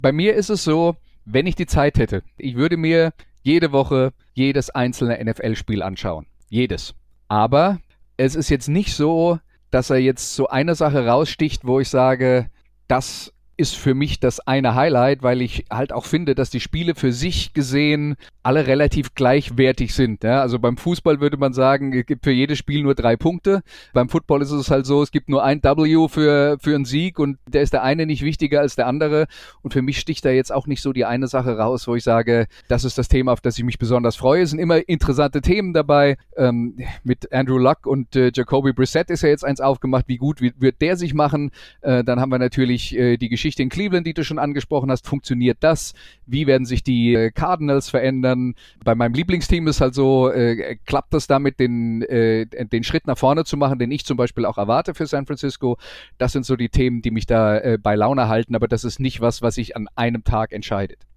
Bei mir ist es so, wenn ich die Zeit hätte, ich würde mir jede Woche jedes einzelne NFL-Spiel anschauen. Jedes. Aber es ist jetzt nicht so, dass er jetzt so eine Sache raussticht, wo ich sage, das ist für mich das eine Highlight, weil ich halt auch finde, dass die Spiele für sich gesehen alle relativ gleichwertig sind. Ja? Also beim Fußball würde man sagen, es gibt für jedes Spiel nur 3 Punkte. Beim Football ist es halt so, es gibt nur ein W für einen Sieg und der ist der eine nicht wichtiger als der andere. Und für mich sticht da jetzt auch nicht so die eine Sache raus, wo ich sage, das ist das Thema, auf das ich mich besonders freue. Es sind immer interessante Themen dabei. Mit Andrew Luck und Jacoby Brissett ist ja jetzt eins aufgemacht. Wie gut wird der sich machen? Dann haben wir natürlich die Geschichte in Cleveland, die du schon angesprochen hast. Funktioniert das? Wie werden sich die Cardinals verändern? Bei meinem Lieblingsteam ist halt so, klappt das damit, den Schritt nach vorne zu machen, den ich zum Beispiel auch erwarte für San Francisco. Das sind so die Themen, die mich da bei Laune halten, aber das ist nicht was sich an einem Tag entscheidet.